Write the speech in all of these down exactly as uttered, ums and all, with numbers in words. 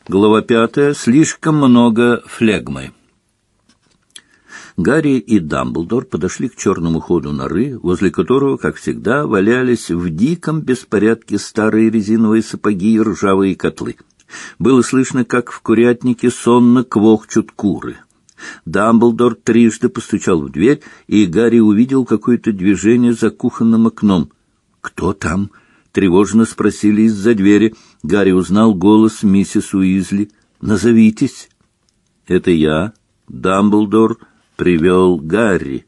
Глава пятая. Слишком много флегмы. Гарри и Дамблдор подошли к черному ходу норы, возле которого, как всегда, валялись в диком беспорядке старые резиновые сапоги и ржавые котлы. Было слышно, как в курятнике сонно квохчут куры. Дамблдор трижды постучал в дверь, и Гарри увидел какое-то движение за кухонным окном. «Кто там?» — тревожно спросили из-за двери. Гарри узнал голос миссис Уизли. «Назовитесь». «Это я, Дамблдор, привел Гарри».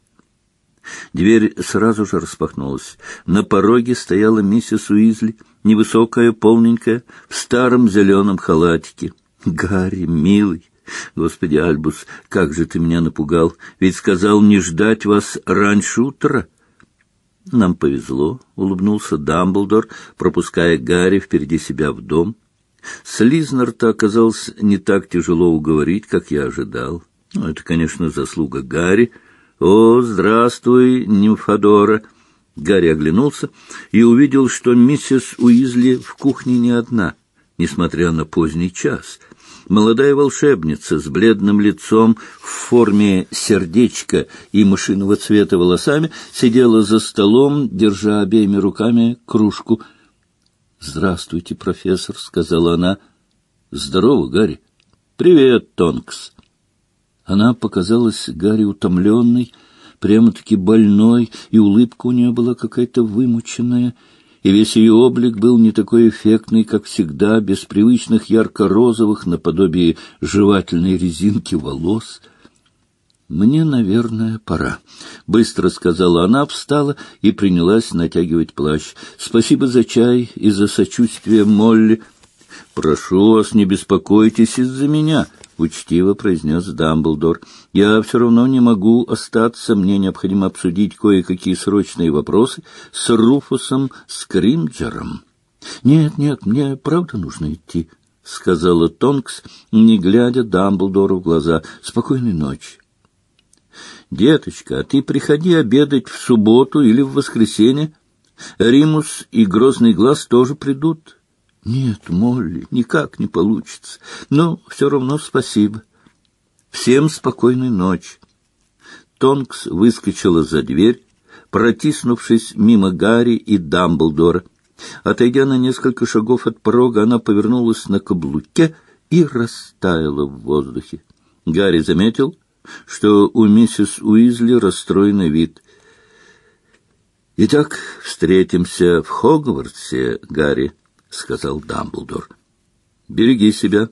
Дверь сразу же распахнулась. На пороге стояла миссис Уизли, невысокая, полненькая, в старом зеленом халатике. «Гарри, милый! Господи, Альбус, как же ты меня напугал! Ведь сказал не ждать вас раньше утра!» «Нам повезло», — улыбнулся Дамблдор, пропуская Гарри впереди себя в дом. Слизнарта оказалось не так тяжело уговорить, как я ожидал. Ну, это, конечно, заслуга Гарри. «О, здравствуй, нимфадора!» Гарри оглянулся и увидел, что миссис Уизли в кухне не одна, несмотря на поздний час. Молодая волшебница с бледным лицом в форме сердечка и мышиного цвета волосами сидела за столом, держа обеими руками кружку. «Здравствуйте, профессор», — сказала она. «Здорово, Гарри». «Привет, Тонкс». Она показалась Гарри утомленной, прямо-таки больной, и улыбка у нее была какая-то вымученная, и весь ее облик был не такой эффектный, как всегда, без привычных ярко-розовых наподобие жевательной резинки волос. «Мне, наверное, пора», — быстро сказала она, встала и принялась натягивать плащ. «Спасибо за чай и за сочувствие, Молли». «Прошу вас, не беспокойтесь из-за меня», — учтиво произнес Дамблдор. «Я все равно не могу остаться, мне необходимо обсудить кое-какие срочные вопросы с Руфусом Скримджером». «Нет, нет, мне правда нужно идти», — сказала Тонкс, не глядя Дамблдору в глаза. «Спокойной ночи». «Деточка, а ты приходи обедать в субботу или в воскресенье. Римус и Грозный Глаз тоже придут». «Нет, Молли, никак не получится. Но все равно спасибо. Всем спокойной ночи». Тонкс выскочила за дверь, протиснувшись мимо Гарри и Дамблдора. Отойдя на несколько шагов от порога, она повернулась на каблуке и растаяла в воздухе. Гарри заметил, что у миссис Уизли расстроенный вид. «Итак, встретимся в Хогвартсе, Гарри», — сказал Дамблдор. «Береги себя».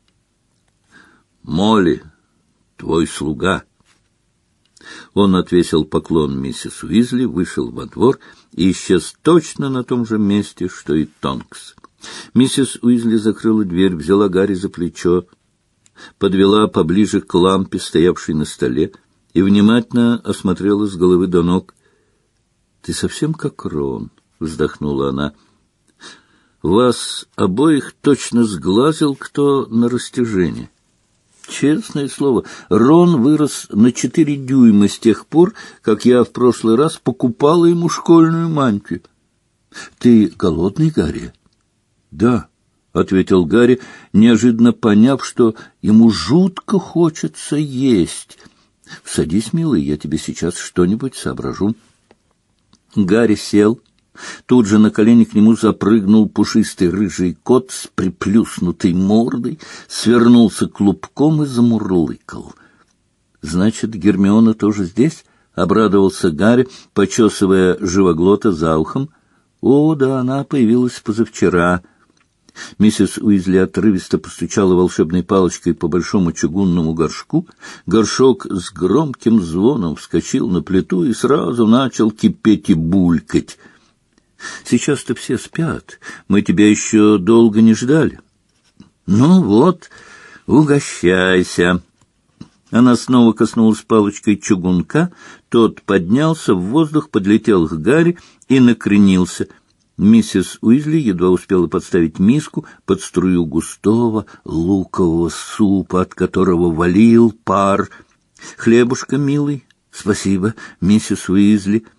«Молли, твой слуга». Он отвесил поклон миссис Уизли, вышел во двор и исчез точно на том же месте, что и Тонкс. Миссис Уизли закрыла дверь, взяла Гарри за плечо, подвела поближе к лампе, стоявшей на столе, и внимательно осмотрела с головы до ног. «Ты совсем как Рон», — вздохнула она. «Вас обоих точно сглазил кто на растяжение. Честное слово, Рон вырос на четыре дюйма с тех пор, как я в прошлый раз покупала ему школьную мантию. Ты голодный, Гарри?» «Да», — ответил Гарри, неожиданно поняв, что ему жутко хочется есть. «Садись, милый, я тебе сейчас что-нибудь соображу». Гарри сел. Тут же на колени к нему запрыгнул пушистый рыжий кот с приплюснутой мордой, свернулся клубком и замурлыкал. «Значит, Гермиона тоже здесь?» — обрадовался Гарри, почесывая живоглота за ухом. «О, да, она появилась позавчера». Миссис Уизли отрывисто постучала волшебной палочкой по большому чугунному горшку. Горшок с громким звоном вскочил на плиту и сразу начал кипеть и булькать. «Сейчас-то все спят. Мы тебя еще долго не ждали». «Ну вот, угощайся». Она снова коснулась палочкой чугунка. Тот поднялся в воздух, подлетел к Гарри и накренился. Миссис Уизли едва успела подставить миску под струю густого лукового супа, от которого валил пар. «Хлебушка, милый?» «Спасибо, миссис Уизли».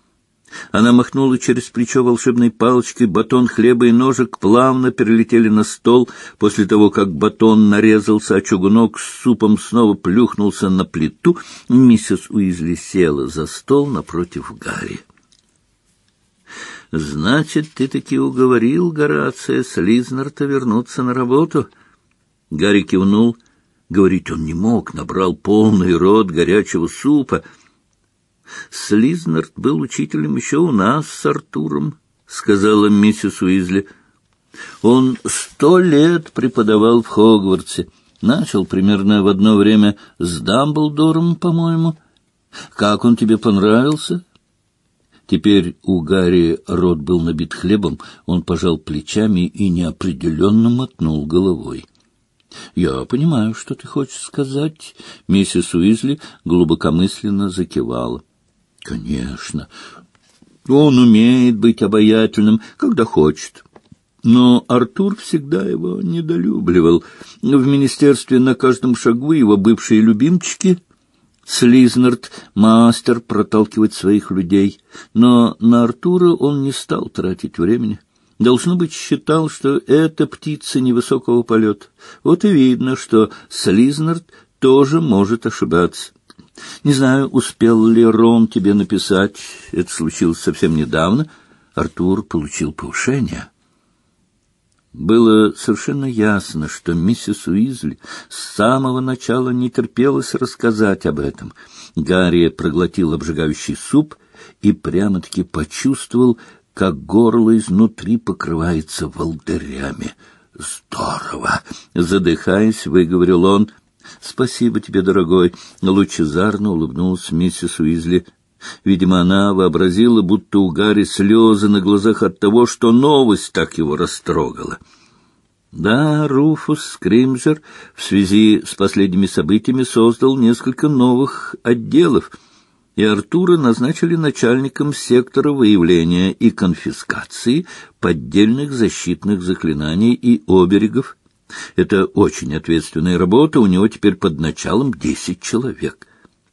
Она махнула через плечо волшебной палочкой, батон хлеба и ножик плавно перелетели на стол. После того, как батон нарезался, а чугунок с супом снова плюхнулся на плиту, миссис Уизли села за стол напротив Гарри. — Значит, ты таки уговорил Горация Слизнарта вернуться на работу? Гарри кивнул. Говорить он не мог, набрал полный рот горячего супа. Слизнарт был учителем еще у нас с Артуром, — сказала миссис Уизли. Он сто лет преподавал в Хогвартсе. Начал примерно в одно время с Дамблдором, по-моему. Как он тебе понравился? Теперь у Гарри рот был набит хлебом, он пожал плечами и неопределенно мотнул головой. — Я понимаю, что ты хочешь сказать. Миссис Уизли глубокомысленно закивала. — Конечно, он умеет быть обаятельным, когда хочет. Но Артур всегда его недолюбливал. В министерстве на каждом шагу его бывшие любимчики. Слизнарт — мастер проталкивать своих людей. Но на Артура он не стал тратить времени. Должно быть, считал, что это птица невысокого полета. Вот и видно, что Слизнарт тоже может ошибаться. Не знаю, успел ли Рон тебе написать. Это случилось совсем недавно. Артур получил повышение. Было совершенно ясно, что миссис Уизли с самого начала не терпелось рассказать об этом. Гарри проглотил обжигающий суп и прямо-таки почувствовал, как горло изнутри покрывается волдырями. «Здорово!» — задыхаясь, выговорил он. «Спасибо тебе, дорогой!» — лучезарно улыбнулась миссис Уизли. Видимо, она вообразила, будто у Гарри слезы на глазах от того, что новость так его растрогала. Да, Руфус Скримджер в связи с последними событиями создал несколько новых отделов, и Артура назначили начальником сектора выявления и конфискации поддельных защитных заклинаний и оберегов. Это очень ответственная работа, у него теперь под началом десять человек.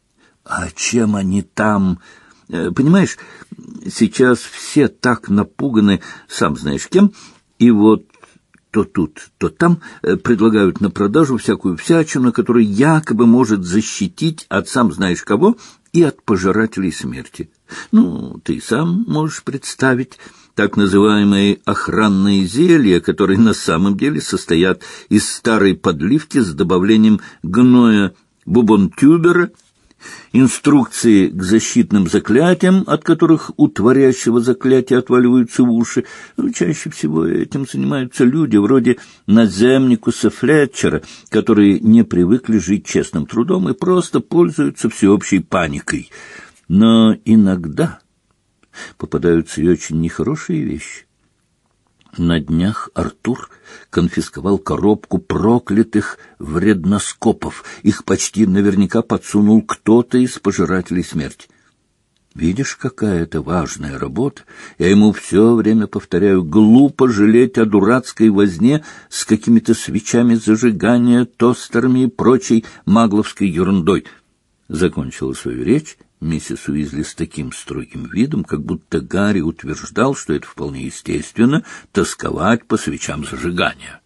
А чем они там? Понимаешь, сейчас все так напуганы, сам знаешь кем, и вот то тут, то там предлагают на продажу всякую всячину, которая якобы может защитить от сам знаешь кого и от пожирателей смерти. Ну, ты сам можешь представить так называемые охранные зелья, которые на самом деле состоят из старой подливки с добавлением гноя бубонтюбера, инструкции к защитным заклятиям, от которых у творящего заклятия отваливаются уши. Ну, чаще всего этим занимаются люди вроде Наземникуса Флетчера, которые не привыкли жить честным трудом и просто пользуются всеобщей паникой. Но иногда попадаются и очень нехорошие вещи. На днях Артур конфисковал коробку проклятых вредноскопов. Их почти наверняка подсунул кто-то из пожирателей смерти. Видишь, какая это важная работа? Я ему все время повторяю, глупо жалеть о дурацкой возне с какими-то свечами зажигания, тостерами и прочей магловской ерундой. Закончила свою речь миссис Уизли с таким строгим видом, как будто Гарри утверждал, что это вполне естественно — тосковать по свечам зажигания.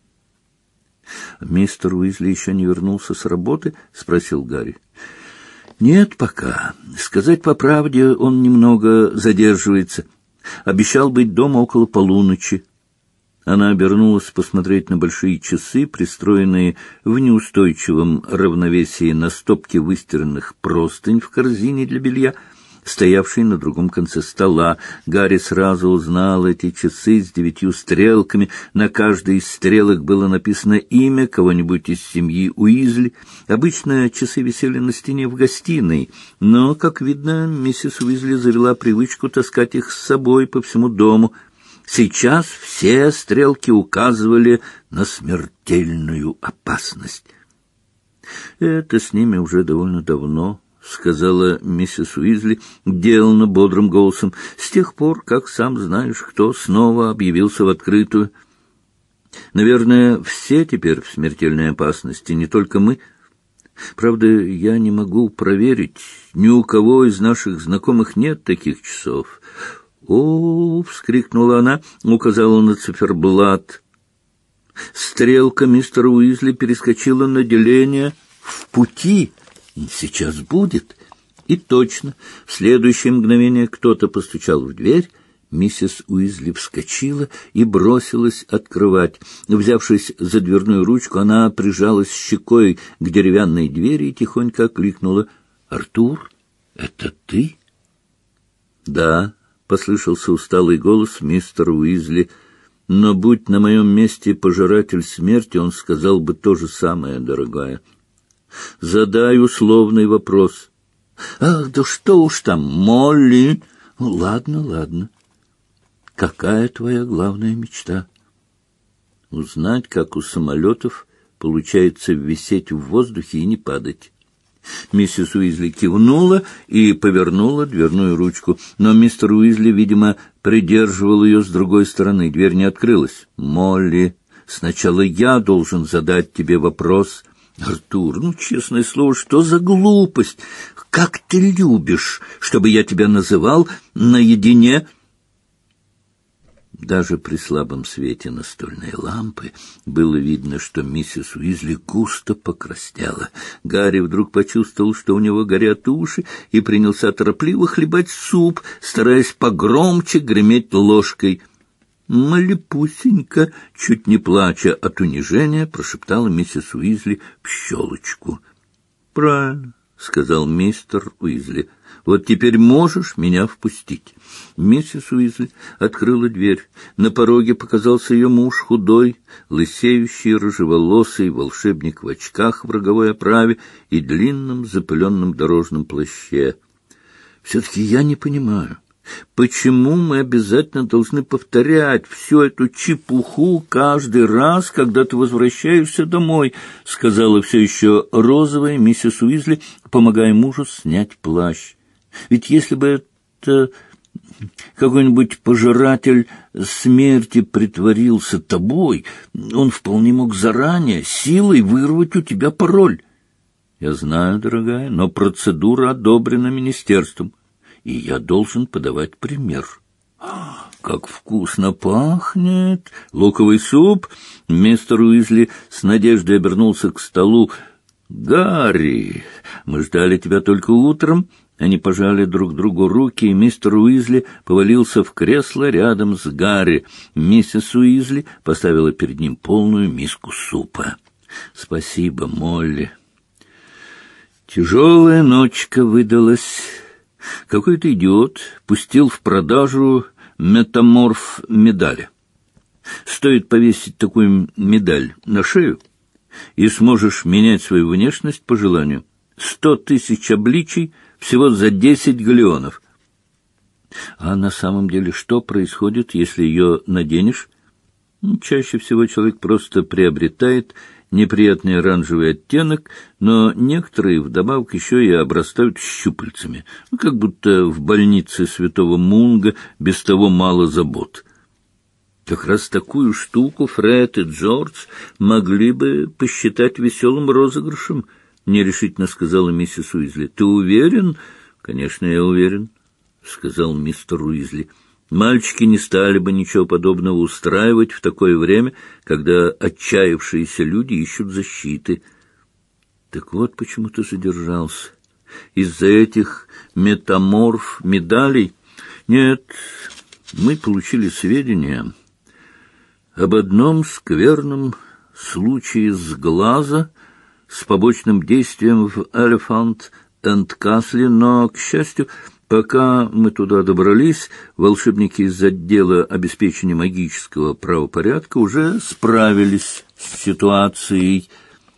— Мистер Уизли еще не вернулся с работы? — спросил Гарри. — Нет пока. Сказать по правде, он немного задерживается. Обещал быть дома около полуночи. Она обернулась посмотреть на большие часы, пристроенные в неустойчивом равновесии на стопке выстиранных простынь в корзине для белья, стоявшей на другом конце стола. Гарри сразу узнал эти часы с девятью стрелками. На каждой из стрелок было написано имя кого-нибудь из семьи Уизли. Обычно часы висели на стене в гостиной, но, как видно, миссис Уизли завела привычку таскать их с собой по всему дому. Сейчас все стрелки указывали на смертельную опасность. «Это с ними уже довольно давно», — сказала миссис Уизли деланно бодрым голосом, «с тех пор, как сам знаешь, кто снова объявился в открытую. Наверное, все теперь в смертельной опасности, не только мы. Правда, я не могу проверить. Ни у кого из наших знакомых нет таких часов. О, вскрикнула она, указала на циферблат. Стрелка мистера Уизли перескочила на деление в пути. Сейчас будет. И точно, в следующее мгновение кто-то постучал в дверь. Миссис Уизли вскочила и бросилась открывать. Взявшись за дверную ручку, она прижалась щекой к деревянной двери и тихонько окликнула: «Артур, это ты?» «Да», — послышался усталый голос мистера Уизли, «но будь на моем месте пожиратель смерти, он сказал бы то же самое, дорогая. Задай условный вопрос». «Ах, да что уж там, Молли!» «Ну, ладно, ладно. Какая твоя главная мечта?» «Узнать, как у самолетов получается висеть в воздухе и не падать». Миссис Уизли кивнула и повернула дверную ручку, но мистер Уизли, видимо, придерживал ее с другой стороны. Дверь не открылась. «Молли, сначала я должен задать тебе вопрос». «Артур, ну, честное слово, что за глупость? Как ты любишь, чтобы я тебя называл наедине?» Даже при слабом свете настольной лампы было видно, что миссис Уизли густо покраснела. Гарри вдруг почувствовал, что у него горят уши, и принялся торопливо хлебать суп, стараясь погромче греметь ложкой. «Малепусенька», чуть не плача от унижения, прошептала миссис Уизли в щелочку. «Правильно», — сказал мистер Уизли. «Вот теперь можешь меня впустить». Миссис Уизли открыла дверь. На пороге показался ее муж, худой, лысеющий, рыжеволосый волшебник в очках в роговой оправе и длинном запыленном дорожном плаще. «Все-таки я не понимаю, почему мы обязательно должны повторять всю эту чепуху каждый раз, когда ты возвращаешься домой?» — сказала все еще розовая миссис Уизли, помогая мужу снять плащ. «Ведь если бы это какой-нибудь пожиратель смерти притворился тобой, он вполне мог заранее силой вырвать у тебя пароль». «Я знаю, дорогая, но процедура одобрена министерством, и я должен подавать пример». «Как вкусно пахнет! Луковый суп!» Мистер Уизли с надеждой обернулся к столу. «Гарри, мы ждали тебя только утром». Они пожали друг другу руки, и мистер Уизли повалился в кресло рядом с Гарри. Миссис Уизли поставила перед ним полную миску супа. «Спасибо, Молли». Тяжелая ночка выдалась. Какой-то идиот пустил в продажу метаморф медали. Стоит повесить такую медаль на шею, и сможешь менять свою внешность по желанию. Сто тысяч обличий всего за десять галеонов. А на самом деле что происходит, если ее наденешь? Ну, чаще всего человек просто приобретает неприятный оранжевый оттенок, но некоторые вдобавок еще и обрастают щупальцами, ну, как будто в больнице святого Мунга без того мало забот. Как раз такую штуку Фред и Джордж могли бы посчитать веселым розыгрышем, — нерешительно сказала миссис Уизли. — Ты уверен? — Конечно, я уверен, — сказал мистер Уизли. Мальчики не стали бы ничего подобного устраивать в такое время, когда отчаявшиеся люди ищут защиты. Так вот почему ты задержался. Из-за этих метаморф медалей? Нет, мы получили сведения об одном скверном случае сглаза с побочным действием в Элефант энд Касле, но, к счастью, пока мы туда добрались, волшебники из отдела обеспечения магического правопорядка уже справились с ситуацией.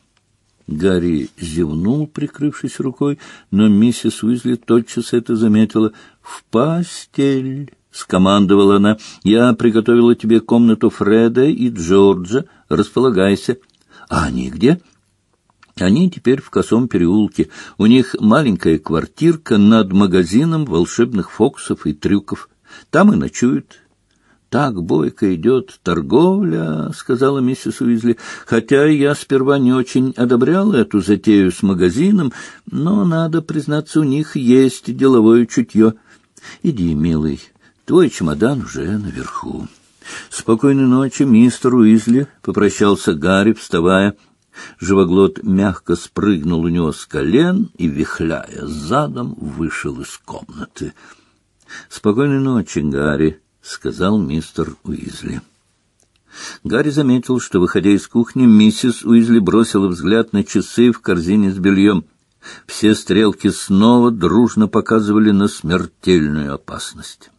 Гарри зевнул, прикрывшись рукой, но миссис Уизли тотчас это заметила. «В постель!» — скомандовала она. «Я приготовила тебе комнату Фреда и Джорджа. Располагайся». «А они где?» «Они теперь в Косом переулке. У них маленькая квартирка над магазином волшебных фокусов и трюков. Там и ночуют. так бойко идет торговля, — сказала миссис Уизли, — хотя я сперва не очень одобряла эту затею с магазином, но, надо признаться, у них есть деловое чутье. Иди, милый, твой чемодан уже наверху. Спокойной ночи, мистер Уизли, — попрощался Гарри, вставая. Живоглот мягко спрыгнул у него с колен и, вихляя задом, вышел из комнаты. — Спокойной ночи, Гарри, — сказал мистер Уизли. Гарри заметил, что, выходя из кухни, миссис Уизли бросила взгляд на часы в корзине с бельем. Все стрелки снова дружно показывали на смертельную опасность.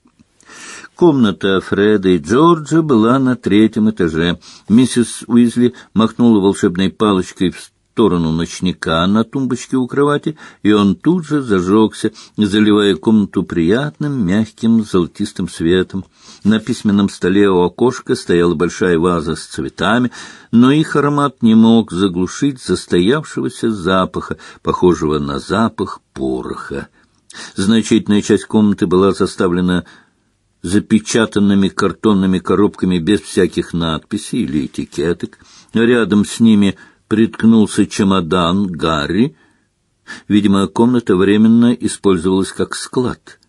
Комната Фреда и Джорджа была на третьем этаже. Миссис Уизли махнула волшебной палочкой в сторону ночника на тумбочке у кровати, и он тут же зажегся, заливая комнату приятным, мягким, золотистым светом. На письменном столе у окошка стояла большая ваза с цветами, но их аромат не мог заглушить застоявшегося запаха, похожего на запах пороха. Значительная часть комнаты была заставлена запечатанными картонными коробками без всяких надписей или этикеток. Рядом с ними приткнулся чемодан Гарри. Видимо, комната временно использовалась как склад.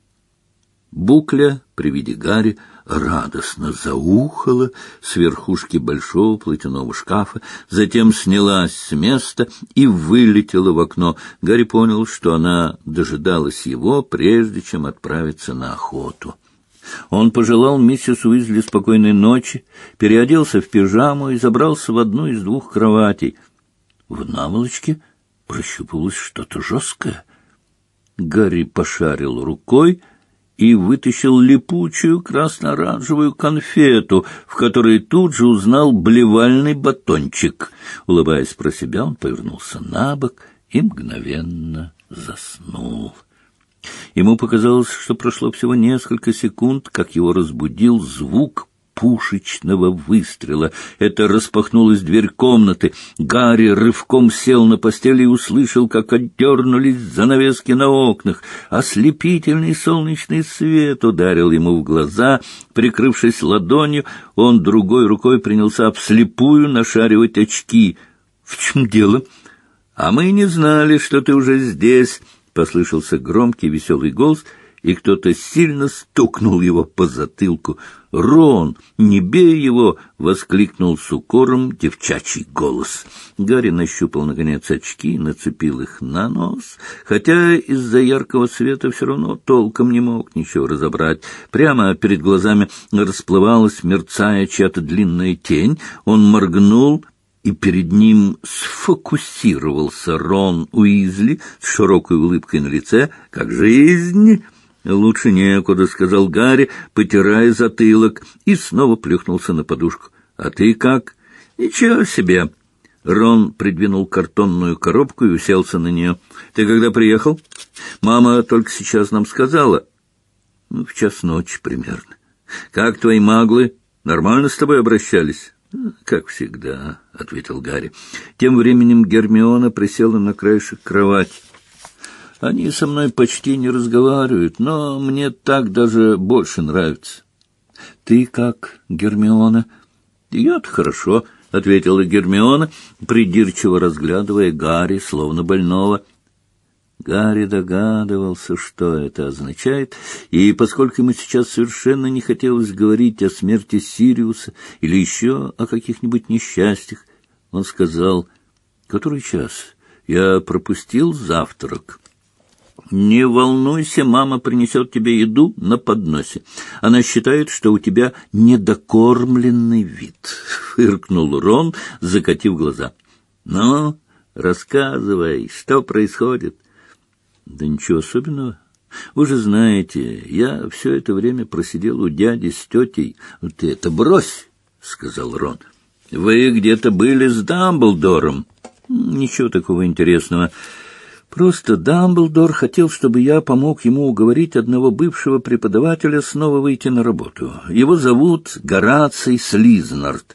Букля при виде Гарри радостно заухала с верхушки большого платяного шкафа, затем снялась с места и вылетела в окно. Гарри понял, что она дожидалась его, прежде чем отправиться на охоту. Он пожелал миссис Уизли спокойной ночи, переоделся в пижаму и забрался в одну из двух кроватей. В наволочке прощупалось что-то жесткое. Гарри пошарил рукой и вытащил липучую красно-оранжевую конфету, в которой тут же узнал блевальный батончик. Улыбаясь про себя, он повернулся на бок и мгновенно заснул. Ему показалось, что прошло всего несколько секунд, как его разбудил звук пушечного выстрела. Это распахнулась дверь комнаты. Гарри рывком сел на постели и услышал, как отдернулись занавески на окнах. Ослепительный солнечный свет ударил ему в глаза. Прикрывшись ладонью, он другой рукой принялся вслепую нашаривать очки. — В чем дело? — А мы не знали, что ты уже здесь. Послышался громкий веселый голос, и кто-то сильно стукнул его по затылку. «Рон, не бей его!» — воскликнул с укором девчачий голос. Гарри нащупал, наконец, очки, нацепил их на нос, хотя из-за яркого света все равно толком не мог ничего разобрать. Прямо перед глазами расплывалась, мерцая, чья-то длинная тень. Он моргнул, и перед ним сфокусировался Рон Уизли с широкой улыбкой на лице. «Как жизнь?» «Лучше некуда», — сказал Гарри, потирая затылок, и снова плюхнулся на подушку. «А ты как?» «Ничего себе!» Рон придвинул картонную коробку и уселся на нее. «Ты когда приехал?» «Мама только сейчас нам сказала». «Ну, в час ночи примерно». «Как твои маглы? Нормально с тобой обращались?» «Как всегда», — ответил Гарри. Тем временем Гермиона присела на краешек кровати. «Они со мной почти не разговаривают, но мне так даже больше нравится». «Ты как, Гермиона?» «Я-то хорошо», — ответила Гермиона, придирчиво разглядывая Гарри, словно больного. Гарри догадывался, что это означает, и поскольку ему сейчас совершенно не хотелось говорить о смерти Сириуса или еще о каких-нибудь несчастьях, он сказал: «Который час? Я пропустил завтрак». «Не волнуйся, мама принесет тебе еду на подносе. Она считает, что у тебя недокормленный вид», — фыркнул Рон, закатив глаза. «Ну, рассказывай, что происходит?» «Да ничего особенного. Вы же знаете, я все это время просидел у дяди с тетей». «Ты это брось», — сказал Рон. «Вы где-то были с Дамблдором». «Ничего такого интересного. Просто Дамблдор хотел, чтобы я помог ему уговорить одного бывшего преподавателя снова выйти на работу. Его зовут Гораций Слизнард».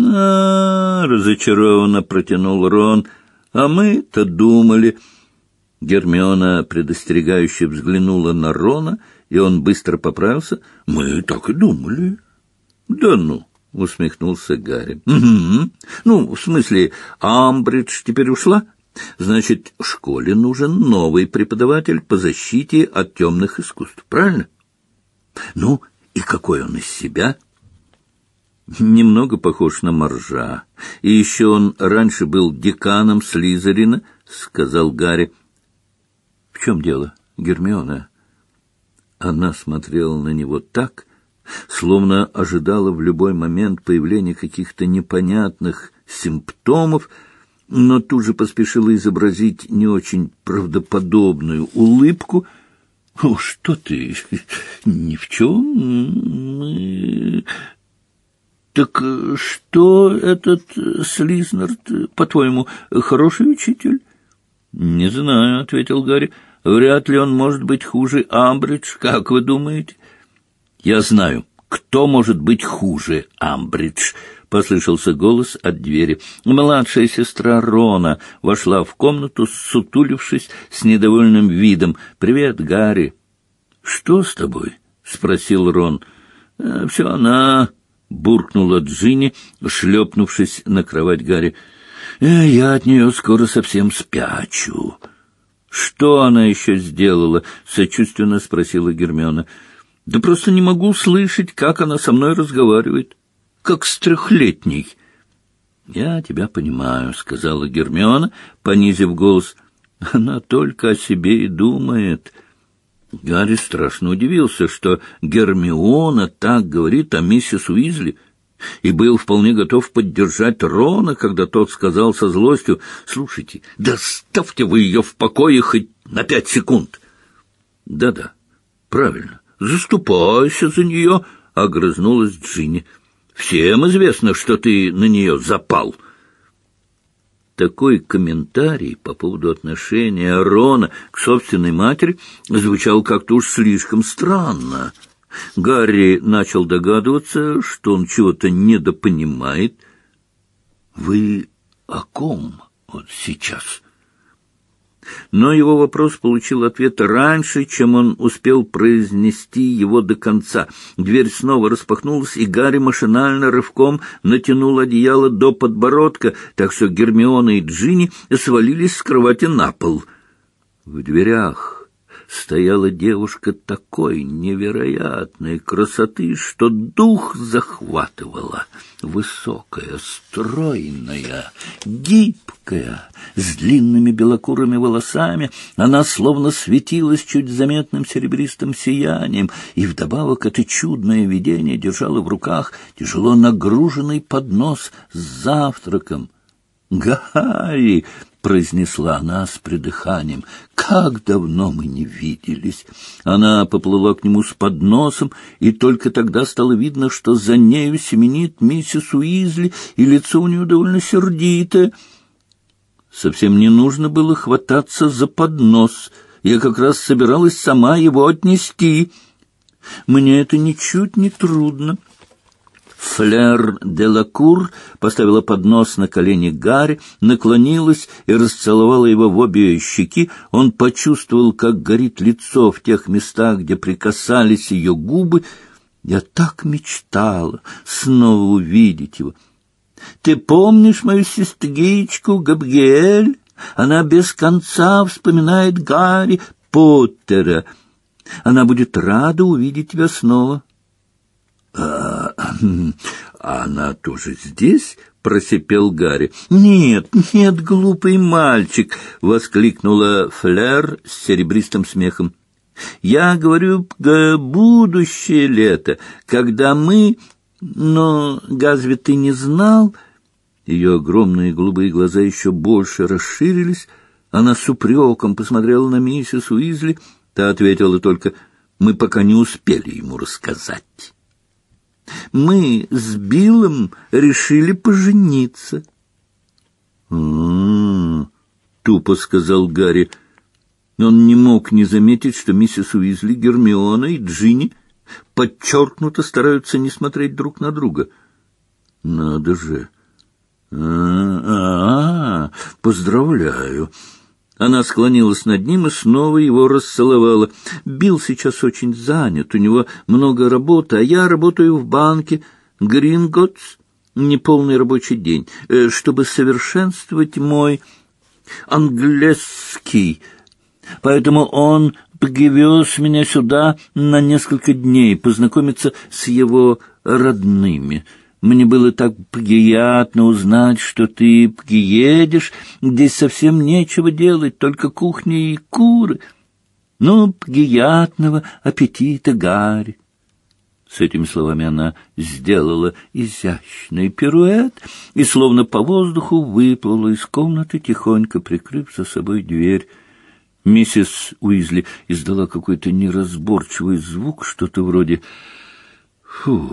«А, — разочарованно протянул Рон, — а мы-то думали...» Гермиона предостерегающе взглянула на Рона, и он быстро поправился. — Мы так и думали. — Да ну! — усмехнулся Гарри. — Угу. Ну, в смысле, Амбридж теперь ушла? Значит, школе нужен новый преподаватель по защите от темных искусств, правильно? Ну, и какой он из себя? Немного похож на моржа. И еще он раньше был деканом Слизерина, — сказал Гарри. — В чем дело, Гермиона? Она смотрела на него так, словно ожидала в любой момент появления каких-то непонятных симптомов, но тут же поспешила изобразить не очень правдоподобную улыбку. — О, что ты? Ни в чем. Так что этот Слизнард, по-твоему, хороший учитель? — Не знаю, — ответил Гарри. — Вряд ли он может быть хуже Амбридж, как вы думаете? — Я знаю, кто может быть хуже Амбридж, — послышался голос от двери. Младшая сестра Рона вошла в комнату, сутулившись с недовольным видом. — Привет, Гарри. — Что с тобой? — спросил Рон. — Все она... — буркнула Джинни, шлепнувшись на кровать Гарри. — Я от нее скоро совсем спячу. — Что она еще сделала? — сочувственно спросила Гермиона. — Да просто не могу слышать, как она со мной разговаривает. Как с трехлетней. — Я тебя понимаю, — сказала Гермиона, понизив голос. — Она только о себе и думает. Гарри страшно удивился, что Гермиона так говорит о миссис Уизли, и был вполне готов поддержать Рона, когда тот сказал со злостью: «Слушайте, да оставьте вы ее в покое хоть на пять секунд». «Да-да, правильно, заступайся за нее», — огрызнулась Джинни. «Всем известно, что ты на нее запал». Такой комментарий по поводу отношения Рона к собственной матери звучал как-то уж слишком странно. Гарри начал догадываться, что он чего-то недопонимает. «Вы о ком вот сейчас?» Но его вопрос получил ответ раньше, чем он успел произнести его до конца. Дверь снова распахнулась, и Гарри машинально рывком натянул одеяло до подбородка, так что Гермиона и Джинни свалились с кровати на пол. В дверях стояла девушка такой невероятной красоты, что дух захватывала. Высокая, стройная, гибкая, с длинными белокурыми волосами, она словно светилась чуть заметным серебристым сиянием, и вдобавок это чудное видение держало в руках тяжело нагруженный поднос с завтраком. «Гарри!» — произнесла она с придыханием. «Как давно мы не виделись!» Она поплыла к нему с подносом, и только тогда стало видно, что за нею семенит миссис Уизли, и лицо у нее довольно сердитое. Совсем не нужно было хвататься за поднос. Я как раз собиралась сама его отнести. Мне это ничуть не трудно. Флер де Лакур поставила поднос на колени Гарри, наклонилась и расцеловала его в обе щеки. Он почувствовал, как горит лицо в тех местах, где прикасались ее губы. Я так мечтала снова увидеть его. Ты помнишь мою сестричку Габриэль? Она без конца вспоминает Гарри Поттера. Она будет рада увидеть тебя снова. А, а она тоже здесь? — просипел Гарри. — Нет, нет, глупый мальчик! — воскликнула Флер с серебристым смехом. — Я говорю про будущее лето, когда мы... Но разве ты не знал? Ее огромные голубые глаза еще больше расширились. Она с упреком посмотрела на миссис Уизли. Та ответила только: «Мы пока не успели ему рассказать». Мы с Биллом решили пожениться. «М-м-м», тупо сказал Гарри. Он не мог не заметить, что миссис Уизли, Гермиона и Джинни подчеркнуто стараются не смотреть друг на друга. Надо же. А-а-а, поздравляю. Она склонилась над ним и снова его расцеловала. «Билл сейчас очень занят, у него много работы, а я работаю в банке Гринготтс, неполный рабочий день, чтобы совершенствовать мой английский. Поэтому он привез меня сюда на несколько дней познакомиться с его родными. Мне было так приятно узнать, что ты приедешь. Здесь совсем нечего делать, только кухня и куры. Ну, приятного аппетита, Гарри». С этими словами она сделала изящный пируэт и, словно по воздуху, выплыла из комнаты, тихонько прикрыв за собой дверь. Миссис Уизли издала какой-то неразборчивый звук, что-то вроде «фу».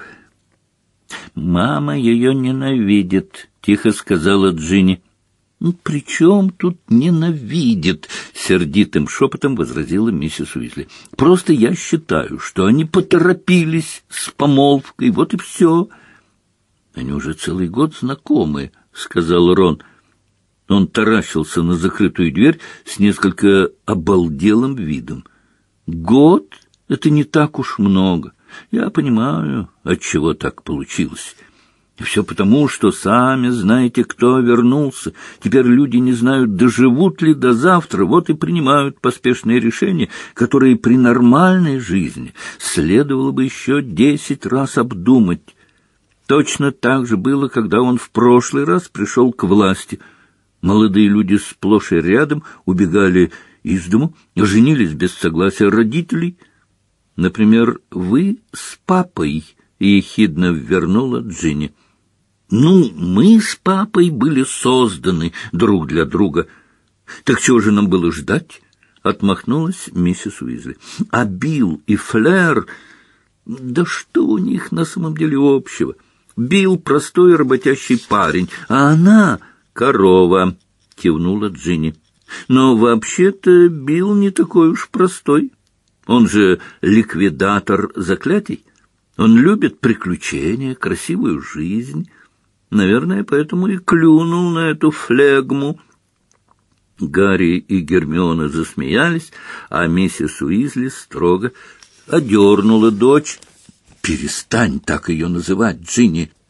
«Мама ее ненавидит», — тихо сказала Джинни. «При чем тут ненавидит?» — сердитым шепотом возразила миссис Уизли. «Просто я считаю, что они поторопились с помолвкой, вот и все». «Они уже целый год знакомы», — сказал Рон. Он таращился на закрытую дверь с несколько обалделым видом. «Год — это не так уж много. Я понимаю, отчего так получилось. И все потому, что сами знаете, кто вернулся. Теперь люди не знают, доживут ли до завтра, вот и принимают поспешные решения, которые при нормальной жизни следовало бы еще десять раз обдумать. Точно так же было, когда он в прошлый раз пришел к власти. Молодые люди сплошь и рядом убегали из дому, женились без согласия родителей. Например, вы с папой, — ехидно ввернула Джинни. «Ну, мы с папой были созданы друг для друга. Так чего же нам было ждать?» — отмахнулась миссис Уизли. «А Билл и Флэр... Да что у них на самом деле общего? Билл — простой работящий парень, а она — корова», — кивнула Джинни. «Но вообще-то Билл не такой уж простой. Он же ликвидатор заклятий. Он любит приключения, красивую жизнь. Наверное, поэтому и клюнул на эту флегму». Гарри и Гермиона засмеялись, а миссис Уизли строго одернула дочь. «Перестань так ее называть, Джинни.